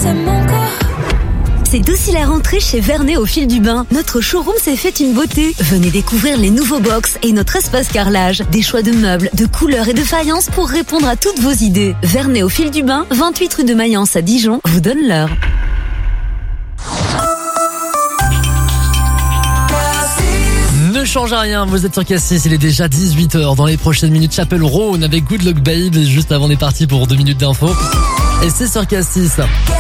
c'est mon corps. C'est aussi la rentrée chez Vernet au fil du bain. Notre showroom s'est fait une beauté. Venez découvrir les nouveaux box et notre espace carrelage. Des choix de meubles, de couleurs et de faïences pour répondre à toutes vos idées. Vernet au fil du bain, 28 rue de Mayence à Dijon, vous donne l'heure. Ne change rien, vous êtes sur Cassis, il est déjà 18h. Dans les prochaines minutes, Chapel Roan avec Good Luck Babe. Juste avant, on est parti pour 2 minutes d'info. Et c'est sur Cassis.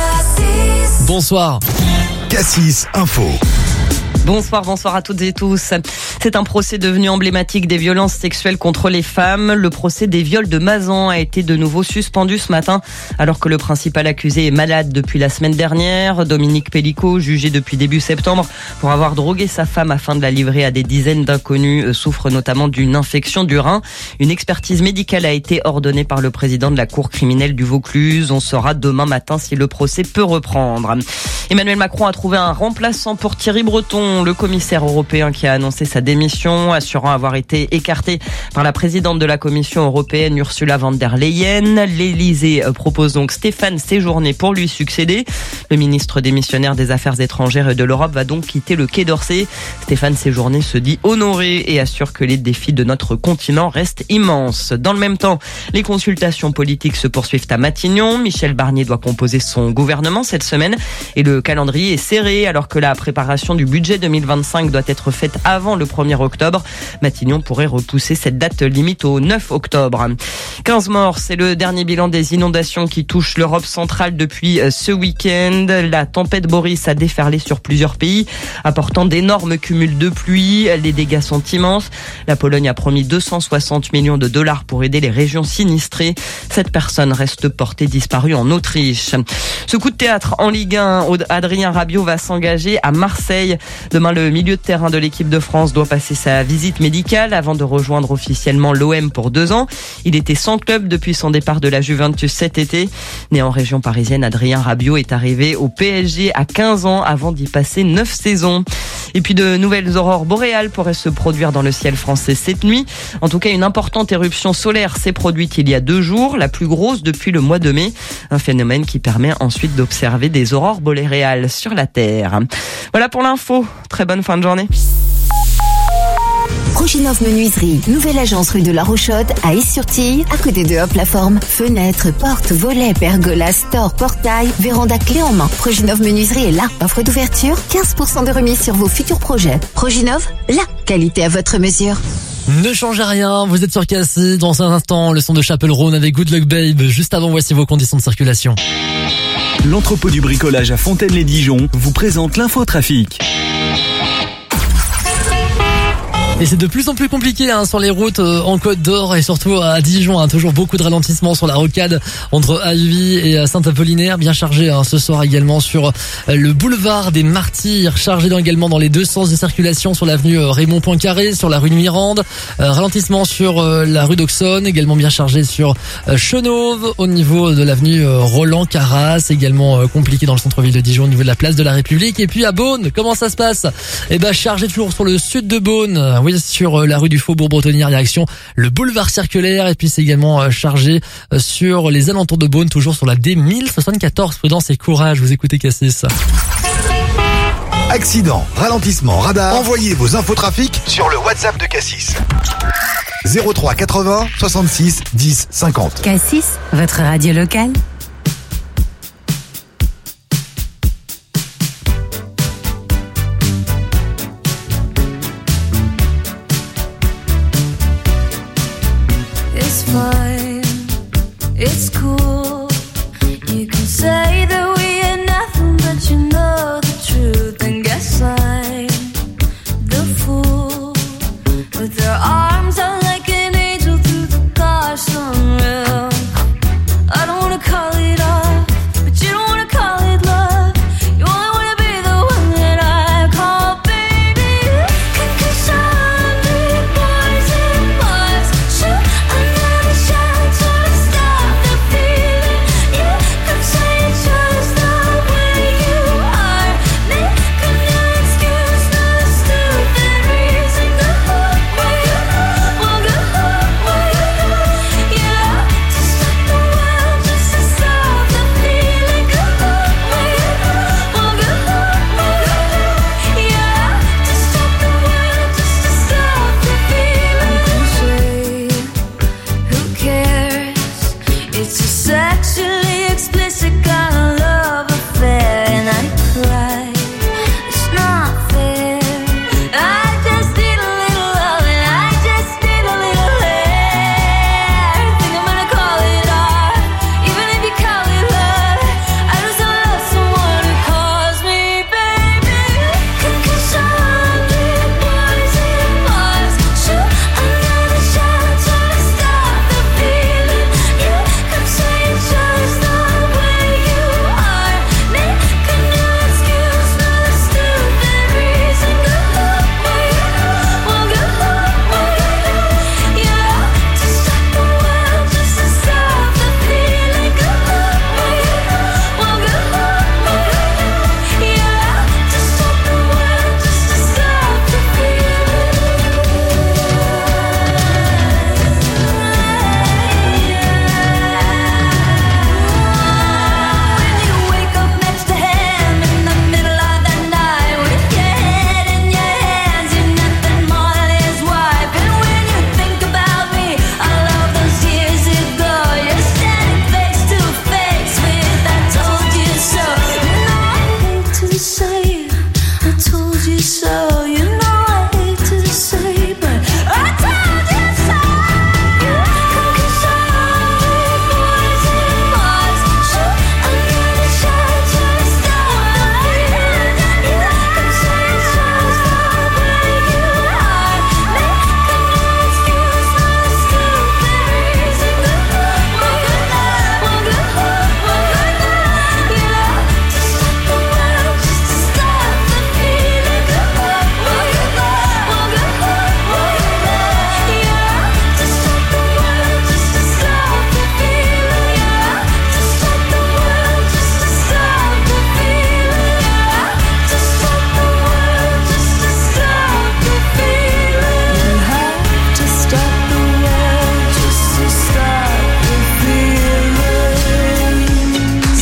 Bonsoir. Cassis Info. Bonsoir à toutes et tous. C'est un procès devenu emblématique des violences sexuelles contre les femmes. Le procès des viols de Mazan a été de nouveau suspendu ce matin, alors que le principal accusé est malade depuis la semaine dernière. Dominique Pellicot, jugé depuis début septembre pour avoir drogué sa femme afin de la livrer à des dizaines d'inconnus, souffre notamment d'une infection du rein. Une expertise médicale a été ordonnée par le président de la cour criminelle du Vaucluse. On saura demain matin si le procès peut reprendre. Emmanuel Macron a trouvé un remplaçant pour Thierry Breton, le commissaire européen qui a annoncé sa démission, assurant avoir été écarté par la présidente de la Commission européenne, Ursula von der Leyen. L'Élysée propose donc Stéphane Séjourné pour lui succéder. Le ministre démissionnaire des Affaires étrangères et de l'Europe va donc quitter le Quai d'Orsay. Stéphane Séjourné se dit honoré et assure que les défis de notre continent restent immenses. Dans le même temps, les consultations politiques se poursuivent à Matignon. Michel Barnier doit composer son gouvernement cette semaine et le calendrier est serré alors que la préparation du budget 2025 doit être faite avant le 1er octobre. Matignon pourrait repousser cette date limite au 9 octobre. 15 morts, c'est le dernier bilan des inondations qui touchent l'Europe centrale depuis ce week-end. La tempête Boris a déferlé sur plusieurs pays, apportant d'énormes cumuls de pluie. Les dégâts sont immenses. La Pologne a promis 260 millions de dollars pour aider les régions sinistrées. 7 personnes restent portées disparues en Autriche. Ce coup de théâtre en Ligue 1, Adrien Rabiot va s'engager à Marseille. Demain, le milieu de terrain de l'équipe de France doit passer sa visite médicale avant de rejoindre officiellement l'OM pour 2 ans. Il était sans club depuis son départ de la Juventus cet été. Né en région parisienne, Adrien Rabiot est arrivé au PSG à 15 ans avant d'y passer 9 saisons. Et puis de nouvelles aurores boréales pourraient se produire dans le ciel français cette nuit. En tout cas, une importante éruption solaire s'est produite il y a 2 jours, la plus grosse depuis le mois de mai. Un phénomène qui permet ensuite d'observer des aurores boréales sur la Terre. Voilà pour l'info. Très bonne fin de journée. Proginov Menuiserie, nouvelle agence rue de la Rochotte à Is-sur-Tille, à côté de Hop la Forme. Fenêtres, portes, volets, pergolas, store, portail, véranda clé en main. Proginov Menuiserie est là. Offre d'ouverture, 15% de remise sur vos futurs projets. Proginov, la qualité à votre mesure. Ne changez rien, vous êtes sur Cassis. Dans un instant, le son de Chapel Roan avec Good Luck Babe. Juste avant, voici vos conditions de circulation. L'entrepôt du bricolage à Fontaine-les-Dijon vous présente l'infotrafic. Et c'est de plus en plus compliqué sur les routes en Côte d'Or et surtout à Dijon. Toujours beaucoup de ralentissements sur la rocade entre Alvi et Saint-Apollinaire. Bien chargé ce soir également sur le boulevard des Martyrs. Chargé également dans les 2 sens de circulation sur l'avenue Raymond Poincaré, sur la rue de Mirande. Ralentissement sur la rue d'Auxonne. Également bien chargé sur Chenauve au niveau de l'avenue Roland Carras. Également compliqué dans le centre-ville de Dijon au niveau de la place de la République. Et puis à Beaune, comment ça se passe? Chargé toujours sur le sud de Beaune. Oui, sur la rue du Faubourg Bretonnière, direction le boulevard circulaire. Et puis c'est également chargé sur les alentours de Beaune, toujours sur la D1074. Prudence et courage, vous écoutez Cassis. Accident, ralentissement, radar. Envoyez vos infotrafics sur le WhatsApp de Cassis. 03 80 66 10 50. Cassis, votre radio locale. It's cool. You can say that we are nothing, but you know the truth. And guess I'm the fool. With their arms out like an angel through the car sunroof. I don't wanna call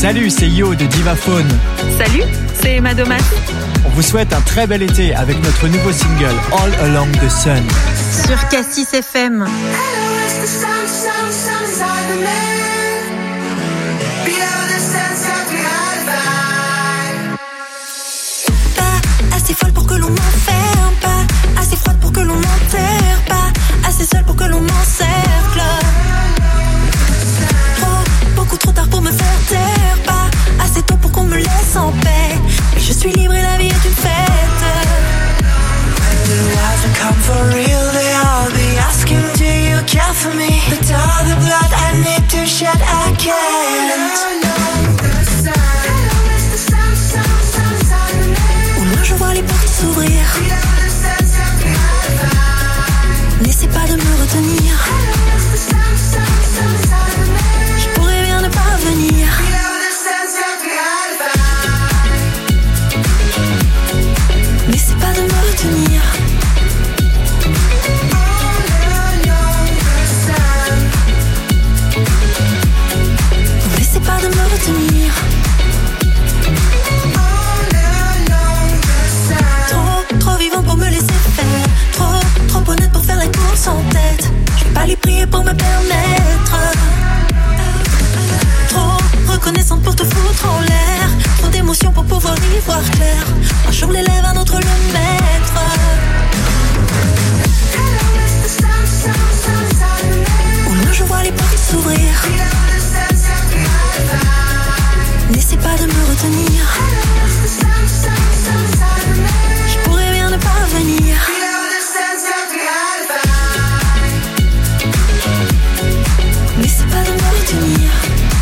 Salut, c'est Yo de Divaphone. Salut, c'est Emma Domas. On vous souhaite un très bel été avec notre nouveau single All Along the Sun. Sur Cassis FM. Pas assez folle pour que l'on m'enferme, pas assez froide pour que l'on m'enterre, pas assez seule pour que l'on m'encercle. Beaucoup trop tard pour me faire taire, pas assez tôt pour qu'on me laisse en paix. Mais je suis libre et la vie est une fête. When the lies come for real, they all be asking, do you care for me? But all the blood I need to shed, I can't. Au loin je vois les portes s'ouvrir. N'essaie pas de me retenir. Venir. N'essaie pas de me retenir. N'essaie pas de me retenir. Trop vivant pour me laisser faire. Trop honnête pour faire la course en tête. Je vais pas les prier pour me permettre. Reconnaissante pour te foutre en l'air. Trop d'émotions pour pouvoir y voir clair. Un jour l'élève, un autre le maître. Au loin je vois les portes s'ouvrir. N'essaie pas de me retenir. Je pourrais bien ne pas venir. N'essaie pas de me retenir.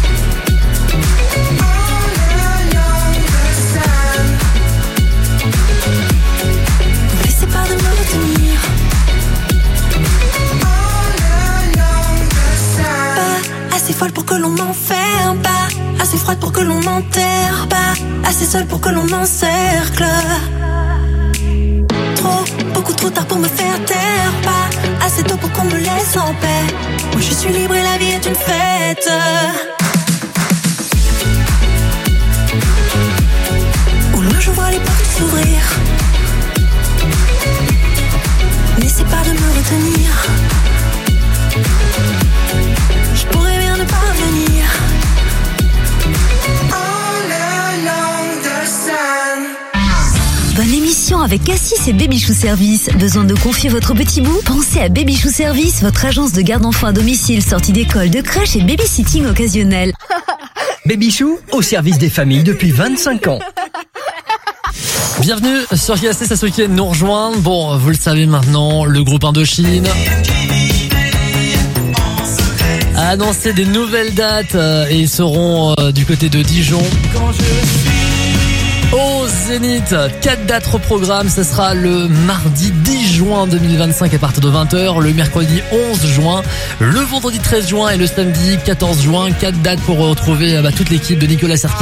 Pas assez folle pour que l'on m'enferme, pas assez froide pour que l'on m'enterre, pas assez seule pour que l'on m'encercle. Beaucoup trop tard pour me faire taire, pas assez tôt pour qu'on me laisse en paix. Moi je suis libre et la vie est une fête. Au loin je vois les portes s'ouvrir. N'essaie pas de me retenir. Je pourrais bien ne pas venir. Bonne émission avec Cassis et Babychou Service. Besoin de confier votre petit bout? Pensez à Babychou Service, votre agence de garde-enfants à domicile, sortie d'école, de crèche et babysitting occasionnel. Babychou, au service des familles depuis 25 ans. Bienvenue sur Cassis à ceux qui nous rejoignent. Bon, vous le savez maintenant, le groupe Indochine a annoncé des nouvelles dates et ils seront du côté de Dijon. Au Zénith, 4 dates au programme, ce sera le mardi 10 juin 2025 à partir de 20h, le mercredi 11 juin, le vendredi 13 juin et le samedi 14 juin. 4 dates pour retrouver toute l'équipe de Nicolas Serkis.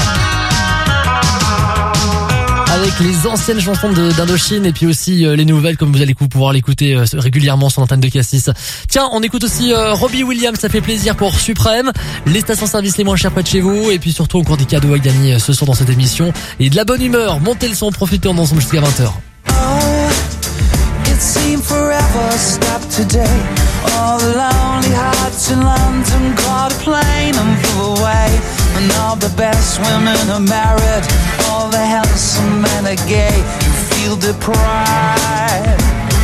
Avec les anciennes chansons d'Indochine et puis aussi les nouvelles, comme vous allez pouvoir l'écouter régulièrement sur l'antenne de Cassis. Tiens, on écoute aussi Robbie Williams, ça fait plaisir pour Suprême, les stations-service les moins chères près de chez vous et puis surtout encore des cadeaux à gagner ce soir dans cette émission et de la bonne humeur. Montez le son, profitez ensemble jusqu'à 20h. It seemed forever stopped today. All the lonely hearts in London caught a plane and flew away. And all the best women are married. All the handsome men are gay. You feel deprived.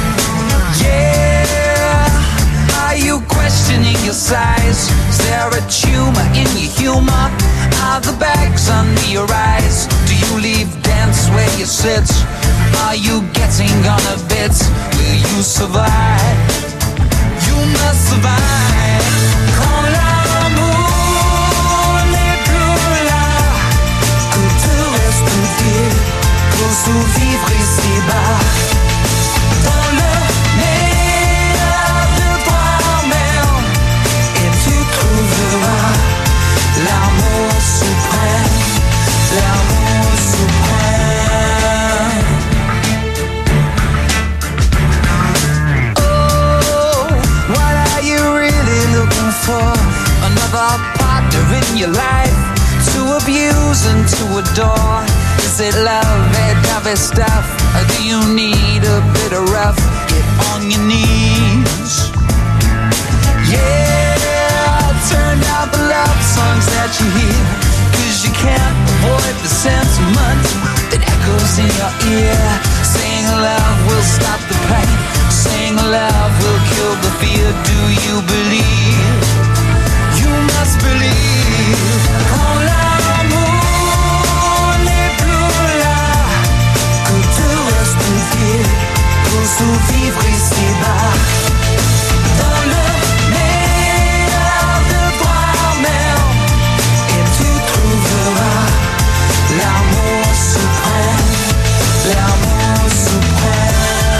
Yeah. Are you questioning your size? Is there a tumor in your humor? Are the bags under your eyes? Do you leave dance where you sit? Are you getting on a bit? Will you survive? You must survive. Quand l'amour n'est plus là, que te reste-t-il pour survivre ici-bas? Dans le meilleur de toi-même, et tu trouveras l'amour suprême, l'amour suprême. Oh, what are you really looking for? Another partner in your life to reason to adore? Is it love, heavy stuff? Or do you need a bit of rough? Get on your knees. Yeah, turn out the love songs that you hear, 'cause you can't avoid the sentiment that echoes in your ear. Saying love will stop the pain, saying love will kill the fear. Do you believe? You must believe. Quand l'amour n'est plus là, que te reste-t-il pour survivre ici-bas? Dans le meilleur de toi-même, et tu trouveras l'amour suprême, l'amour suprême.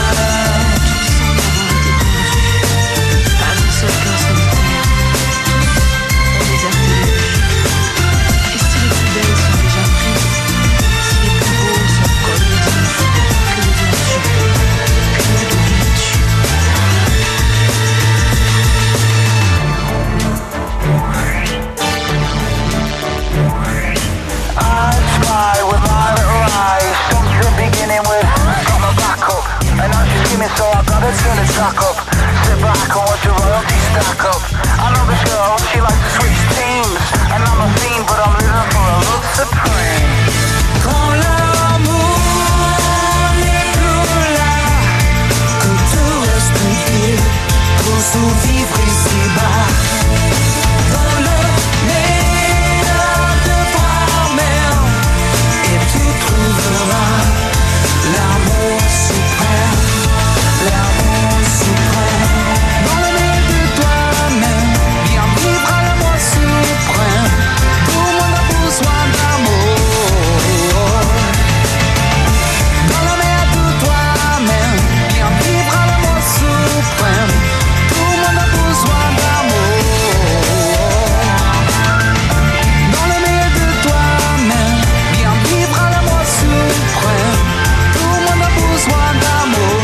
So I gotta turn the track up. Sit back and watch the royalty stack up. I know this girl, she likes to switch teams, and I'm a fiend, but I'm living for a love supreme. Quand l'amour n'est plus là, que te reste-t-il pour survivre ici-bas? Dans le meilleur de toi-même, et tu trouveras l'amour suprême. L'amour suprême. Dans le meilleur de toi-même, viens vivre à l'amour suprême. Tout le monde a besoin d'amour. Dans le meilleur de toi-même, viens vivre à l'amour suprême. Tout le monde a besoin d'amour. Dans le meilleur de toi-même, viens vivre à l'amour suprême. Tout le monde a besoin d'amour.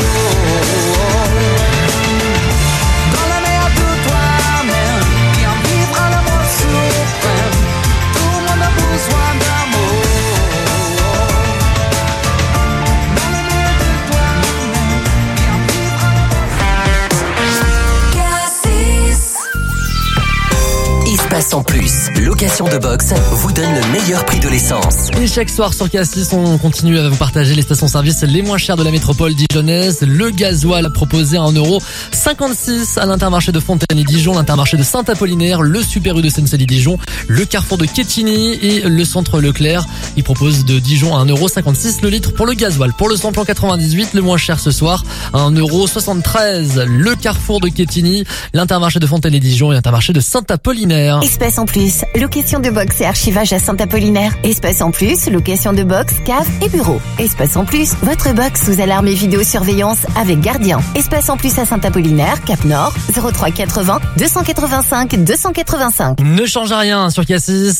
Espace en plus, location de box vous donne le meilleur prix de l'essence. Et chaque soir sur Cassis, on continue à vous partager les stations-service les moins chères de la métropole dijonnaise. Le gasoil proposé à 1,56 € à l'Intermarché de Fontaine et Dijon, l'Intermarché de Saint-Apollinaire, le Super U de Sensely-Dijon, le Carrefour de Quetigny et le Centre Leclerc. Ils proposent de Dijon à 1,56 € le litre pour le gasoil. Pour le samplon 98, le moins cher ce soir, à 1,73 €. Le Carrefour de Quetigny, l'Intermarché de Fontaine et Dijon et l'Intermarché de Saint-Apollinaire. Espace en plus, location de box et archivage à Saint-Apollinaire. Espace en plus, location de box, cave et bureau. Espace en plus, votre box sous alarme et vidéosurveillance avec gardien. Espace en plus à Saint-Apollinaire, Cap Nord, 03 80 285 285. Ne change rien sur Cassis.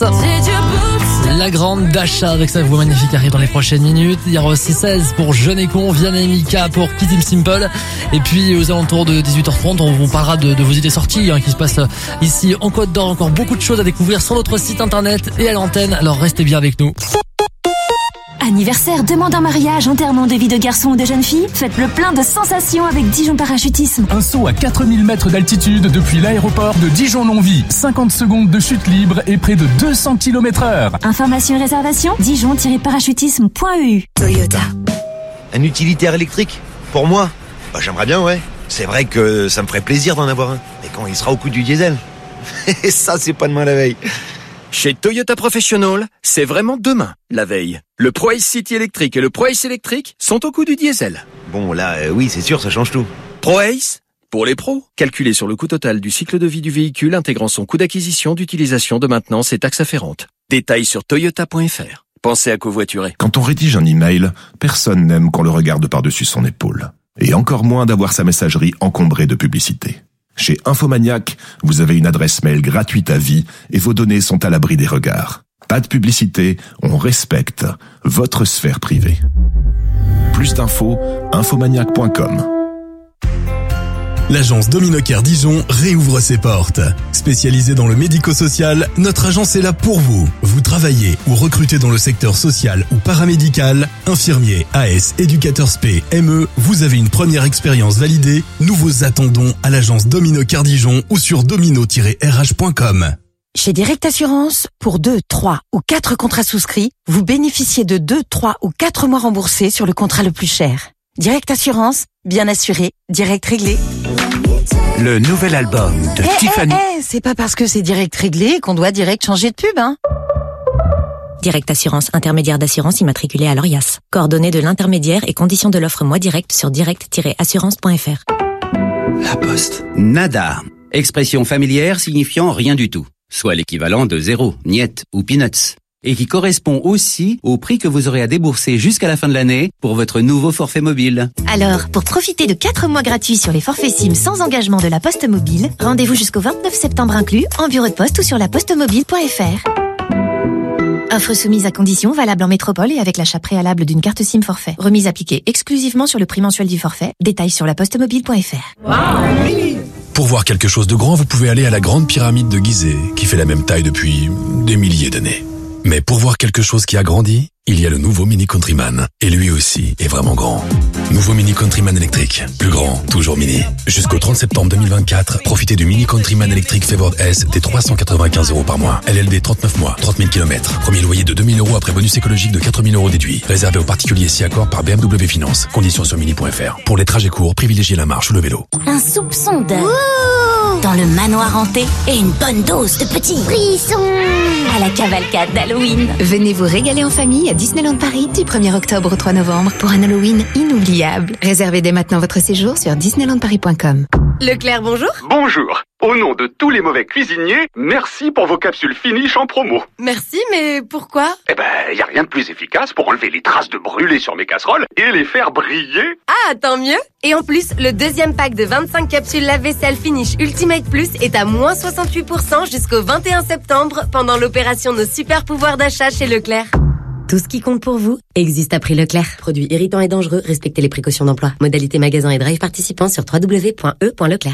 La grande d'achat avec sa voix magnifique arrive dans les prochaines minutes. Il y aura aussi 16 pour Jeune et Con, Vianney et Mika pour Kitty Simple. Et puis aux alentours de 18h30, on vous parlera de vos idées sorties qui se passent ici en Côte d'Or. Encore beaucoup de choses à découvrir sur notre site internet et à l'antenne. Alors restez bien avec nous. Anniversaire, demande en mariage, enterrement de vie de garçon ou de jeune fille. Faites le plein de sensations avec Dijon Parachutisme. Un saut à 4000 mètres d'altitude depuis l'aéroport de Dijon-Longwy. 50 secondes de chute libre et près de 200 km/h. Information et réservation, dijon-parachutisme.eu. Toyota. Un utilitaire électrique? Pour moi? Bah, j'aimerais bien, ouais. C'est vrai que ça me ferait plaisir d'en avoir un. Mais quand il sera au coût du diesel. Et ça, c'est pas demain la veille. Chez Toyota Professional, c'est vraiment demain, la veille. Le ProAce City électrique et le ProAce électrique sont au coût du diesel. Bon, là, oui, c'est sûr, ça change tout. ProAce, pour les pros, calculé sur le coût total du cycle de vie du véhicule, intégrant son coût d'acquisition, d'utilisation, de maintenance et taxes afférentes. Détails sur toyota.fr. Pensez à covoiturer. Quand on rédige un email, personne n'aime qu'on le regarde par-dessus son épaule. Et encore moins d'avoir sa messagerie encombrée de publicité. Chez Infomaniac, vous avez une adresse mail gratuite à vie et vos données sont à l'abri des regards. Pas de publicité, on respecte votre sphère privée. Plus d'infos, infomaniac.com. L'agence Domino Care Dijon réouvre ses portes. Spécialisée dans le médico-social, notre agence est là pour vous. Vous travaillez ou recrutez dans le secteur social ou paramédical, infirmier, AS, éducateur spé, ME, vous avez une première expérience validée. Nous vous attendons à l'agence Domino Care Dijon ou sur domino-rh.com. Chez Direct Assurance, pour 2, 3 ou 4 contrats souscrits, vous bénéficiez de 2, 3 ou 4 mois remboursés sur le contrat le plus cher. Direct Assurance, bien assuré, direct réglé. Le nouvel album de Tiffany. C'est pas parce que c'est direct réglé qu'on doit direct changer de pub, hein. Direct Assurance, intermédiaire d'assurance immatriculé à l'ORIAS. Coordonnées de l'intermédiaire et conditions de l'offre Moi Direct sur direct-assurance.fr. La Poste. Nada. Expression familière signifiant rien du tout. Soit l'équivalent de zéro, niet ou peanuts. Et qui correspond aussi au prix que vous aurez à débourser jusqu'à la fin de l'année pour votre nouveau forfait mobile. Alors, pour profiter de 4 mois gratuits sur les forfaits SIM sans engagement de la Poste Mobile, rendez-vous jusqu'au 29 septembre inclus en bureau de poste ou sur lapostemobile.fr. Offre soumise à conditions, valable en métropole et avec l'achat préalable d'une carte SIM forfait. Remise appliquée exclusivement sur le prix mensuel du forfait. Détails sur lapostemobile.fr. Pour voir quelque chose de grand, vous pouvez aller à la grande pyramide de Gizeh, qui fait la même taille depuis des milliers d'années. Mais pour voir quelque chose qui a grandi, il y a le nouveau Mini Countryman. Et lui aussi est vraiment grand. Nouveau Mini Countryman électrique. Plus grand, toujours mini. Jusqu'au 30 septembre 2024, profitez du Mini Countryman électrique Favored S des 395 € par mois. LLD 39 mois, 30 000 km. Premier loyer de 2 000 € après bonus écologique de 4 000 € déduit. Réservé aux particuliers si accord par BMW Finance. Conditions sur mini.fr. Pour les trajets courts, privilégiez la marche ou le vélo. Un soupçon de... dans le manoir hanté et une bonne dose de petits frissons à la cavalcade d'Halloween. Venez vous régaler en famille à Disneyland Paris du 1er octobre au 3 novembre pour un Halloween inoubliable. Réservez dès maintenant votre séjour sur disneylandparis.com. Leclerc, bonjour. Bonjour. Au nom de tous les mauvais cuisiniers, merci pour vos capsules Finish en promo. Merci, mais pourquoi? Y a rien de plus efficace pour enlever les traces de brûlé sur mes casseroles et les faire briller. Ah, tant mieux. Et en plus, le deuxième pack de 25 capsules lave-vaisselle Finish Ultimate Plus est à moins 68% jusqu'au 21 septembre pendant l'opération Nos super pouvoirs d'achat chez Leclerc. Tout ce qui compte pour vous existe à prix Leclerc. Produits irritants et dangereux, respectez les précautions d'emploi. Modalité magasin et drive participants sur www.e.leclerc.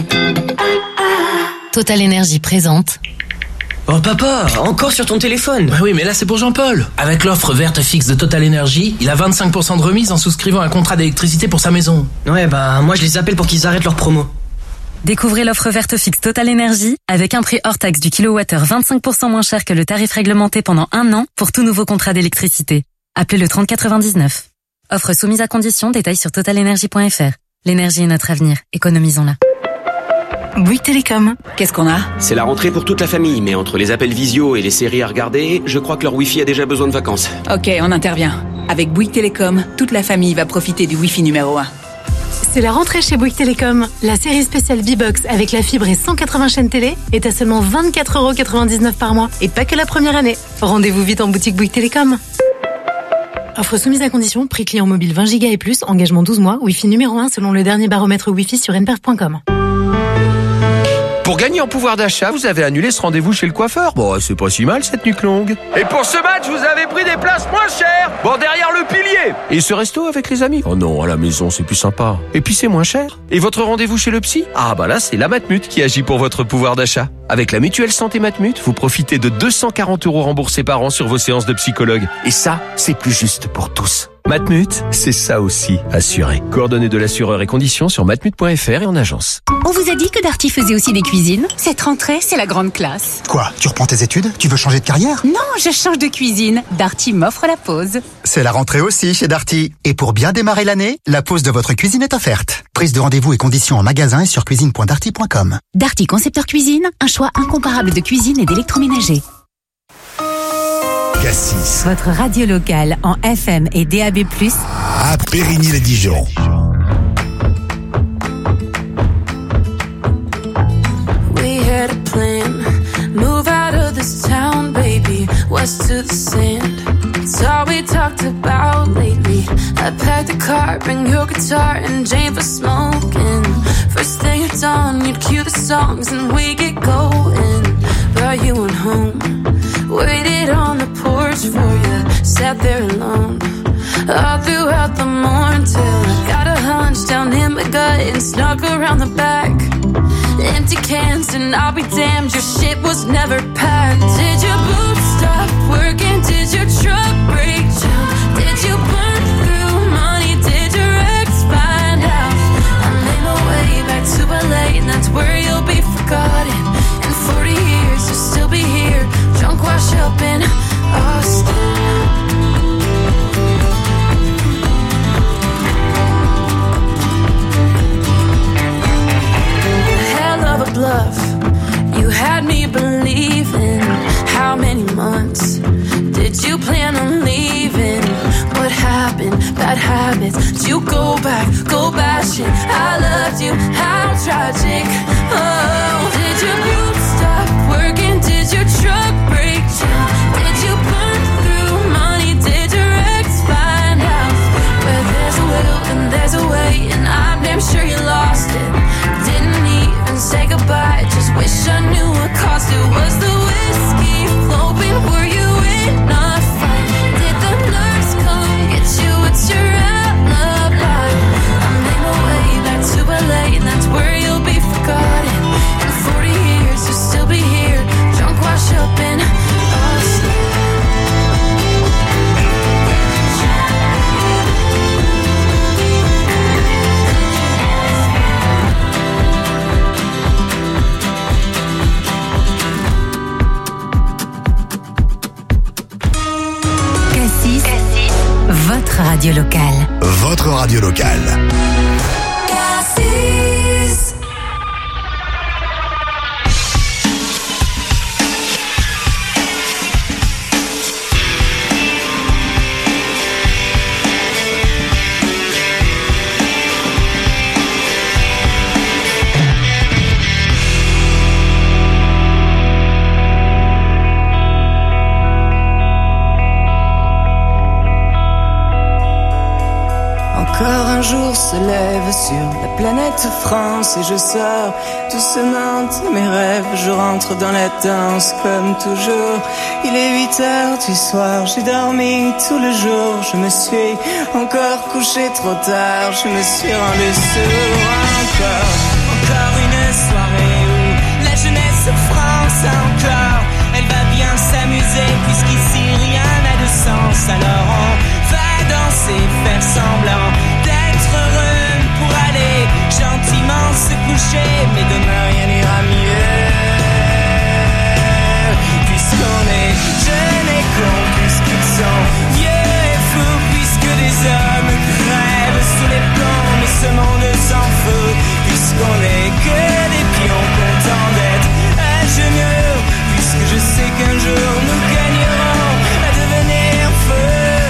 Total Énergie présente. Oh papa, encore sur ton téléphone? Bah oui, mais là c'est pour Jean-Paul. Avec l'offre verte fixe de Total Énergie, il a 25% de remise en souscrivant un contrat d'électricité pour sa maison. Ouais, bah moi je les appelle pour qu'ils arrêtent leur promo. Découvrez l'offre verte fixe Total Énergie avec un prix hors taxe du kilowattheure 25% moins cher que le tarif réglementé pendant 1 an pour tout nouveau contrat d'électricité. Appelez le 3099. Offre soumise à conditions, détails sur totalenergie.fr. L'énergie est notre avenir, économisons-la. Bouygues Télécom. Qu'est-ce qu'on a? C'est la rentrée pour toute la famille, mais entre les appels visio et les séries à regarder, je crois que leur Wi-Fi a déjà besoin de vacances. Ok, on intervient. Avec Bouygues Télécom, toute la famille va profiter du Wi-Fi numéro 1. C'est la rentrée chez Bouygues Télécom. La série spéciale B-Box avec la fibre et 180 chaînes télé est à seulement 24,99 € par mois. Et pas que la première année. Rendez-vous vite en boutique Bouygues Télécom. Offre soumise à condition, prix client mobile 20 Go et plus, engagement 12 mois, Wi-Fi numéro 1 selon le dernier baromètre Wi-Fi sur nperf.com. Pour gagner en pouvoir d'achat, vous avez annulé ce rendez-vous chez le coiffeur. Bon, c'est pas si mal cette nuque longue. Et pour ce match, vous avez pris des places moins chères. Bon, derrière le pilier. Et ce resto avec les amis. Oh non, à la maison, c'est plus sympa. Et puis c'est moins cher. Et votre rendez-vous chez le psy? Ah bah là, c'est la Matmut qui agit pour votre pouvoir d'achat. Avec la mutuelle santé Matmut, vous profitez de 240 € remboursés par an sur vos séances de psychologue. Et ça, c'est plus juste pour tous. Matmut, c'est ça aussi, assuré. Coordonnées de l'assureur et conditions sur matmut.fr et en agence. On vous a dit que Darty faisait aussi des cuisines? Cette rentrée, c'est la grande classe. Quoi? Tu reprends tes études? Tu veux changer de carrière? Non, je change de cuisine. Darty m'offre la pause. C'est la rentrée aussi chez Darty. Et pour bien démarrer l'année, la pause de votre cuisine est offerte. Prise de rendez-vous et conditions en magasin et sur cuisine.darty.com. Darty Concepteur Cuisine, un choix incomparable de cuisine et d'électroménager. Cassis. Votre radio locale en FM et DAB+, à Périgny-les-Dijon. We had a plan, move out of this town, baby, west to the sand. It's all we talked about lately. I packed the car, bring your guitar and Jane for smoking. First thing at dawn, you'd cue the songs and we get going. But you went home, waited on the porch for you, sat there alone all throughout the morning till I got a hunch down down in my gut and snuck around the back. Empty cans and I'll be damned, your shit was never packed. Did your boots stop working? Did your truck break down? Did you burn through money? Did your ex find out? I made my way back to LA and that's where you'll be forgotten. In 40 years you'll still be here, drunk wash up in Austin. Bluff, you had me believing. How many months did you plan on leaving? What happened? Bad habits. Did you go back, go bashing? I loved you, how tragic. Oh, did your boots stop working? Did your truck break down? Did you burn through money? Did your ex find out? Where there's a will and there's a way, and I'm damn sure you lost it. Didn't even say goodbye, just wish I knew what caused it. Was the whiskey flowing? Were you in a fight? Did the nurse come get you? What's your alibi? I made my way back to LA and that's where you'll be forgotten. In 40 years you'll still be here, drunk wash up in Austin. Votre radio locale. Votre radio locale. Cassis. Encore un jour se lève sur la planète France et je sors doucement de mes rêves. Je rentre dans la danse comme toujours. Il est 8h du soir, j'ai dormi tout le jour. Je me suis encore couché trop tard, je me suis rendu sourd. Encore une soirée où la jeunesse France encore. Elle va bien s'amuser puisqu'ici rien n'a de sens. Alors on va danser, faire semblant d'être heureux pour aller gentiment se coucher. Mais demain rien n'ira mieux, puisqu'on est jeunes et cons, puisqu'ils sont vieux et fous, puisque des hommes crèvent sous les plombs. Mais ce monde s'en fout, puisqu'on est que des pions contents d'être à genoux. Puisque je sais qu'un jour nous gagnerons à devenir fous.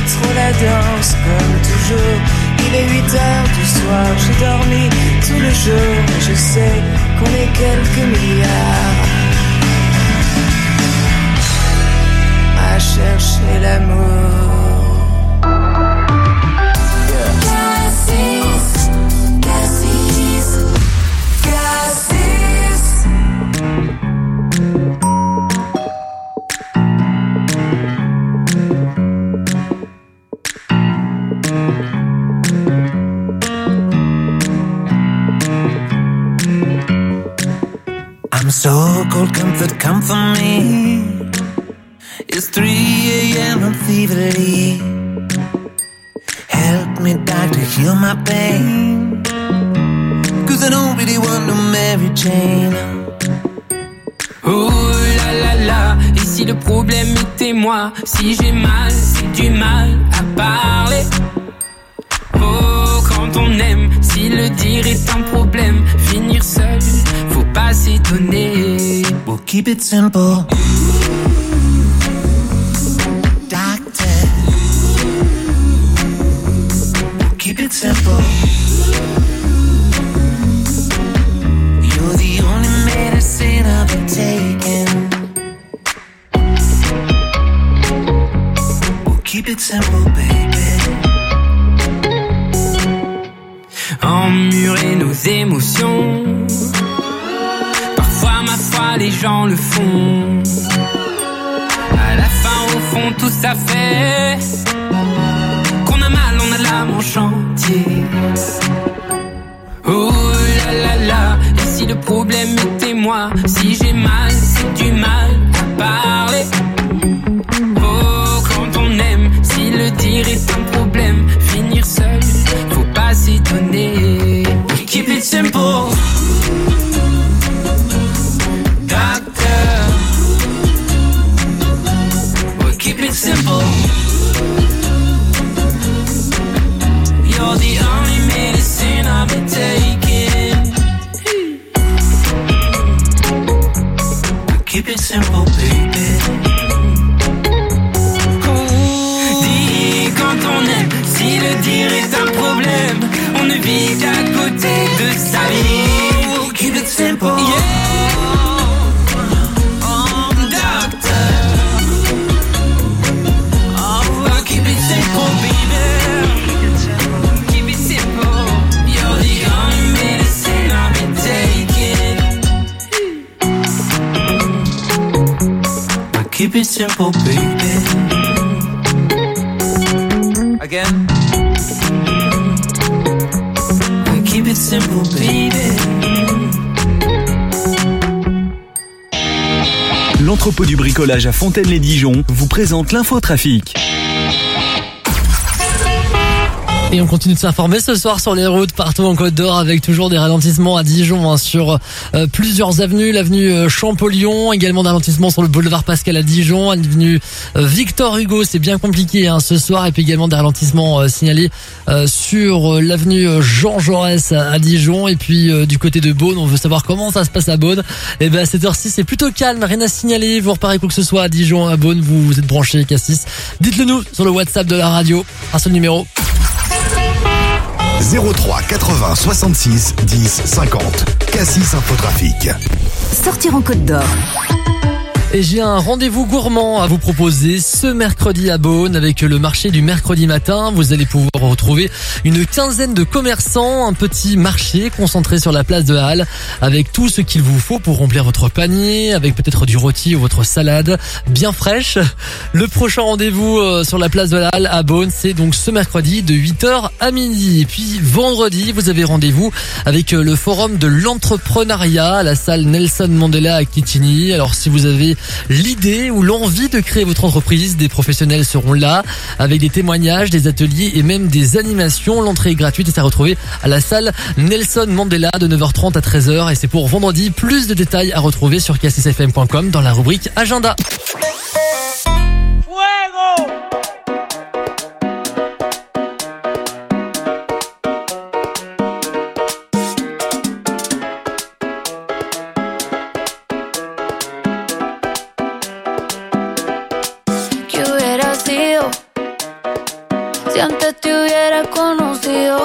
trop la danse comme toujours. Il est 8h du soir, j'ai dormi tout le jour. Et je sais qu'on est quelques milliards à chercher l'amour. So cold, come for me. It's 3 a.m. I'm thievery. Help me, doctor, heal my pain. 'Cause I don't really want no Mary Jane. Oh là là là, et si le problème était moi? Si j'ai mal, c'est du mal à parler. Oh, quand on aime, si le dire est un problème, finir seul, faut pas s'étonner. We'll keep it simple. Doctor, we'll keep it simple. You're the only medicine I've been taking. We'll keep it simple, baby. Emmurer nos émotions, parfois ma foi les gens le font. À la fin au fond tout ça fait qu'on a mal, on a l'âme en chantier. Oh là là là, et si le problème était moi? Si j'ai mal, c'est du mal à parler. Oh, quand on aime, si le dire est un problème, finir seul, faut pas s'étonner. Keep it simple, doctor. We'll keep it simple. You're the only medicine I've been taking. We'll keep it simple, baby. Dis quand on aime, si le dire est un problème, on ne vit qu'à côté de sa vie. We'll keep it simple, yeah. Oh, doctor. Oh, we'll keep it simple, baby. Keep it simple. You're the only medicine I've been taking. we'll keep it simple, baby. Again. Keep it simple, baby. L'entrepôt du bricolage à Fontaine-les-Dijon vous présente l'infotrafic. Et on continue de s'informer ce soir sur les routes partout en Côte d'Or avec toujours des ralentissements à Dijon sur plusieurs avenues. L'avenue Champollion, également des ralentissements sur le boulevard Pascal à Dijon. L'avenue Victor Hugo, c'est bien compliqué ce soir. Et puis également des ralentissements signalés sur l'avenue Jean Jaurès à Dijon. Et puis du côté de Beaune, on veut savoir comment ça se passe à Beaune. Et ben à cette heure-ci, c'est plutôt calme, rien à signaler. Vous reparez quoi que ce soit à Dijon, à Beaune, vous êtes branchés Cassis. Dites-le nous sur le WhatsApp de la radio. Un seul numéro. 03 80 66 10 50. Cassis Infotrafic. Sortir en Côte d'Or. Et j'ai un rendez-vous gourmand à vous proposer ce mercredi à Beaune avec le marché du mercredi matin. Vous allez pouvoir retrouver une quinzaine de commerçants, un petit marché concentré sur la place de la Halle avec tout ce qu'il vous faut pour remplir votre panier, avec peut-être du rôti ou votre salade bien fraîche. Le prochain rendez-vous sur la place de la Halle à Beaune, c'est donc ce mercredi de 8h à midi. Et puis vendredi, vous avez rendez-vous avec le forum de l'entrepreneuriat à la salle Nelson Mandela à Kichini. Alors si vous avez l'idée ou l'envie de créer votre entreprise, des professionnels seront là avec des témoignages, des ateliers et même des animations. L'entrée est gratuite et c'est à retrouver à la salle Nelson Mandela de 9h30 à 13h et c'est pour vendredi. Plus de détails à retrouver sur cassisfm.com dans la rubrique agenda. Fuego! hubiera conocido,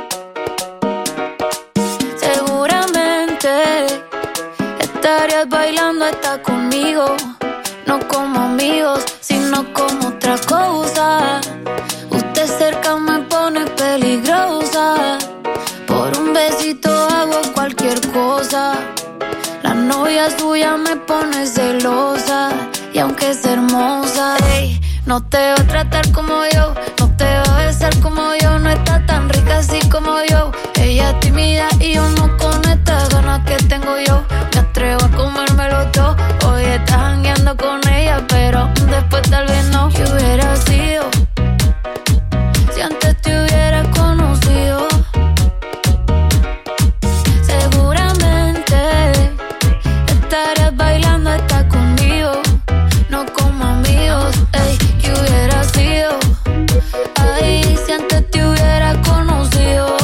seguramente estarías bailando hasta conmigo. No como amigos, sino como otra cosa. Usted cerca me pone peligrosa. Por un besito hago cualquier cosa. La novia suya me pone celosa. Y aunque es hermosa, ey, no te va a tratar como yo, no te va a besar como yo. No está tan rica así como yo. Ella es tímida y yo no con estas ganas que tengo yo. Me atrevo a comérmelo todo. Hoy estás jangueando con ella, pero después tal vez no. ¿Qué hubiera sido si antes te hubiera conocido? Seguramente estarías bailando hasta conmigo. No como amigos, ey, ¿qué hubiera sido? Ay, si antes te hubiera conocido.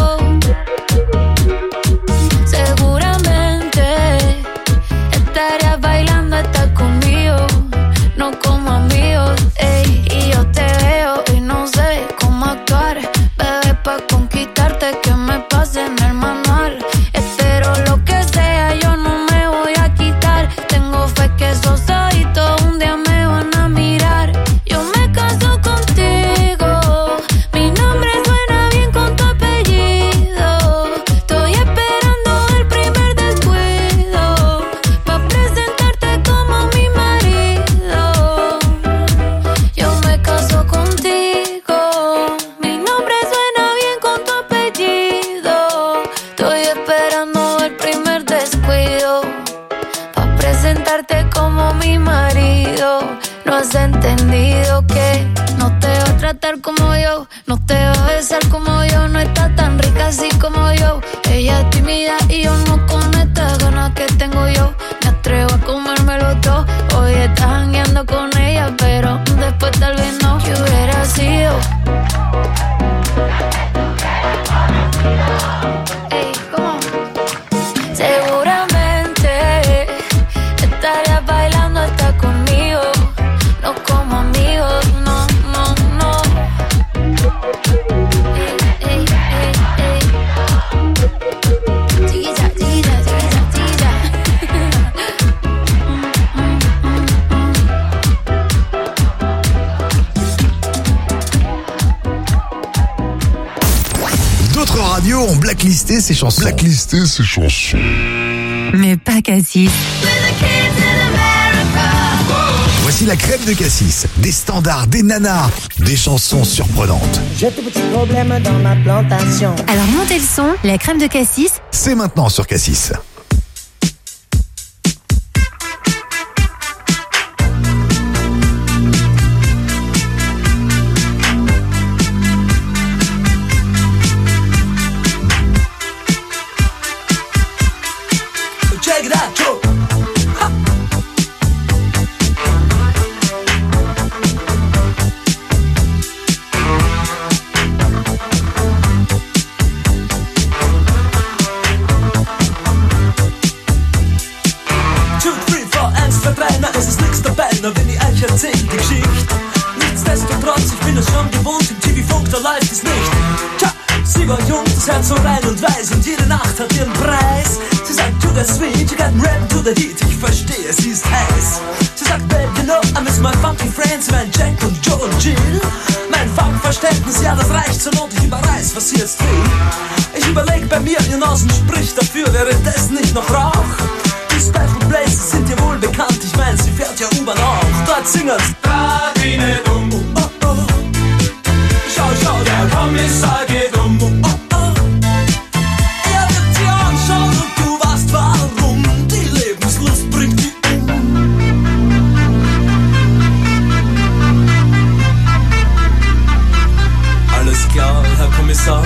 Seguramente estarías bailando hasta conmigo. No como amigos, ey, y yo te veo y no sé cómo actuar. Bebé, pa' conquistarte que me pase en el manual. Espero lo que sea, yo no me voy a quitar. Tengo fe que esos ojitos un día me van a mirar. Yo me caso contigo, mi nombre suena bien con tu apellido. Estoy esperando el primer descuido pa' presentarte como mi marido. Yo me caso contigo, mi nombre suena bien con tu apellido. Estoy esperando el primer descuido pa' presentarte como mi marido. No has entendido que no te va a tratar como yo, no te va a besar como yo. No está tan rica así como yo. Ella es tímida y yo no con estas ganas que tengo yo. Me atrevo a comérmelo todo. Hoy estás jangueando con ella, pero después tal vez no. ¿Qué hubiera sido? Ey, ¿cómo? Seguramente estarías bailando hasta conmigo. No como amigos, no, no, no. Ey, ey, ey, ey. Chiquilla, chiquilla, chiquilla, chiquilla. D'autres radios ont blacklisté ces chansons. Mais pas Cassis. Voici la crème de Cassis. Des standards, des nanars, des chansons surprenantes. J'ai tout petit problème dans ma plantation. Alors montez le son, la crème de Cassis. C'est maintenant sur Cassis. Check that, Joe. Wenn ich euch erzähl die Geschichte. Nichtsdestotrotz, ich bin es schon gewohnt, im TV-Funk, da läuft es nicht. Tja, sie war jung, das Herz so rein und weiß und jede Nacht hat ihren Preis. Sie sagt, to the sweet, you got rap to the heat, ich verstehe, sie ist heiß. Sie sagt, babe, you know, I miss my funky friends, mein Jack und Joe und Jill. Mein Funkverständnis, ja, das reicht zur Not, ich überreiß, was sie jetzt will. Ich überleg bei mir, ihr Nasen spricht dafür, wäre das nicht noch Rauch? Special Places sind dir wohl bekannt, ich mein, sie fährt ja U-Bahn auch. Dort singen's Radine dumm, oh, oh. Schau, schau, der Kommissar geht um, oh, oh. Er wird sie anschauen und du weißt warum. Die Lebenslust bringt die Alles klar, Herr Kommissar.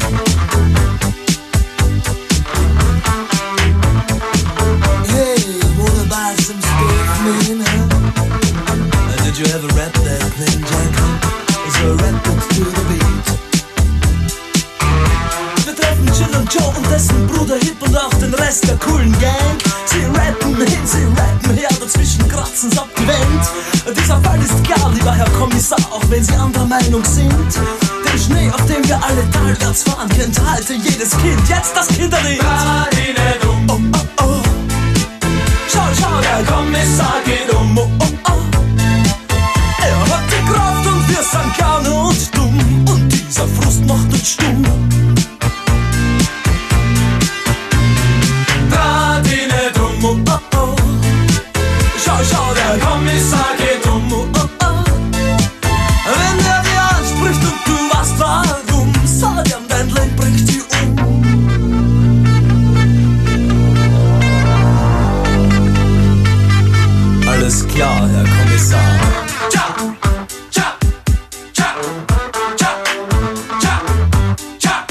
Did you ever rap that thing, Jackie? Is a rap to the beat? Wir treffen Jill und Joe und dessen Bruder Hip und auch den Rest der coolen Gang. Sie rappen hin, sie rappen her, dazwischen kratzen's ab die Wand. Dieser Fall ist klar, lieber Herr Kommissar, auch wenn Sie anderer Meinung sind. den Schnee, auf dem wir alle talwärts fahren. Kind halte jedes Kind, jetzt das Kinderlied. Oh, oh, oh. Schau, schau, der Kommissar geht um. Oh, oh, oh. Er hat die Kraft und wir sind gerne und dumm. Und dieser Frust macht uns stumm. Oh, oh, oh. Schau, schau, der Kommissar geht um. Oh, oh, oh. Wenn er dir anspricht und du weißt warum, sag ihm, dein Leben bringt dich um. Alles klar, Herr Kommissar. Tja, tja, tja, tja, tja, tja.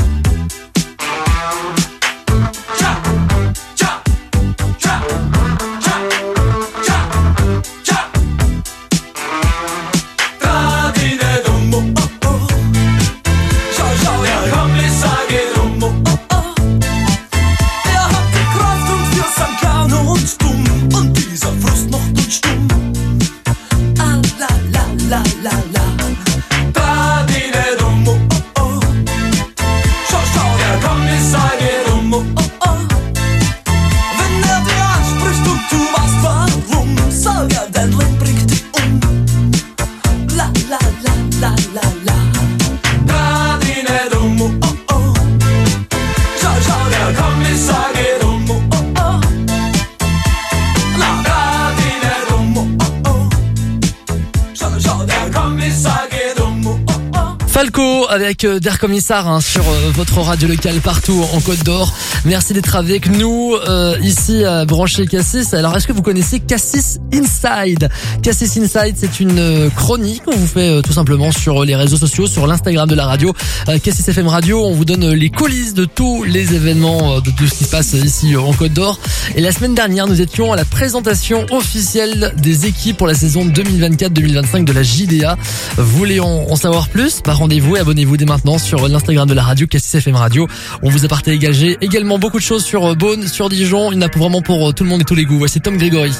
Falco avec Der Kommissar sur votre radio locale partout en Côte d'Or. Merci d'être avec nous ici à Brancher Cassis. Alors est-ce que vous connaissez Cassis Inside? Cassis Inside, c'est une chronique qu'on vous fait tout simplement sur les réseaux sociaux, sur l'Instagram de la radio Cassis FM Radio. On vous donne les coulisses de tous les événements, de tout ce qui se passe ici en Côte d'Or. Et la semaine dernière, nous étions à la présentation officielle des équipes pour la saison 2024-2025 de la JDA. Vous voulez en savoir plus? Rendez-vous et abonnez-vous dès maintenant sur l'Instagram de la radio Cassis FM Radio. On vous a partagé également beaucoup de choses sur Beaune, sur Dijon. Il y en a vraiment pour tout le monde et tous les goûts. Voici Tom Grégory.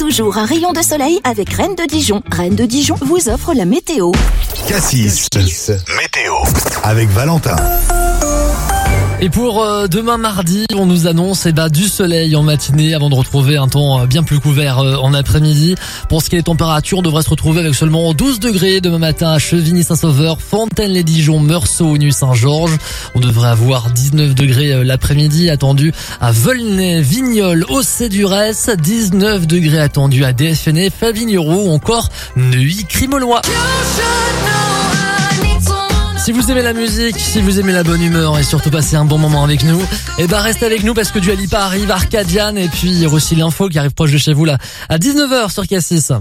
toujours un rayon de soleil avec Reine de Dijon. Reine de Dijon vous offre la météo. Cassis, météo, avec Valentin. Et pour demain mardi, on nous annonce du soleil en matinée avant de retrouver un temps bien plus couvert en après-midi. Pour ce qui est des températures, on devrait se retrouver avec seulement 12 degrés demain matin à Chevigny-Saint-Sauveur, Fontaine-les-Dijon, Meursault, New-Saint-Georges. On devrait avoir 19 degrés l'après-midi attendu à Volnay, Vignoles, Aussay-du-Resse, 19 degrés attendus à DFNay, Favigneroux ou encore Neuilly, Crimolois. Si vous aimez la musique, si vous aimez la bonne humeur et surtout passer un bon moment avec nous, restez avec nous parce que Dua Lipa arrive, Arcadian et puis il y a aussi l'info qui arrive proche de chez vous là à 19h sur Cassis.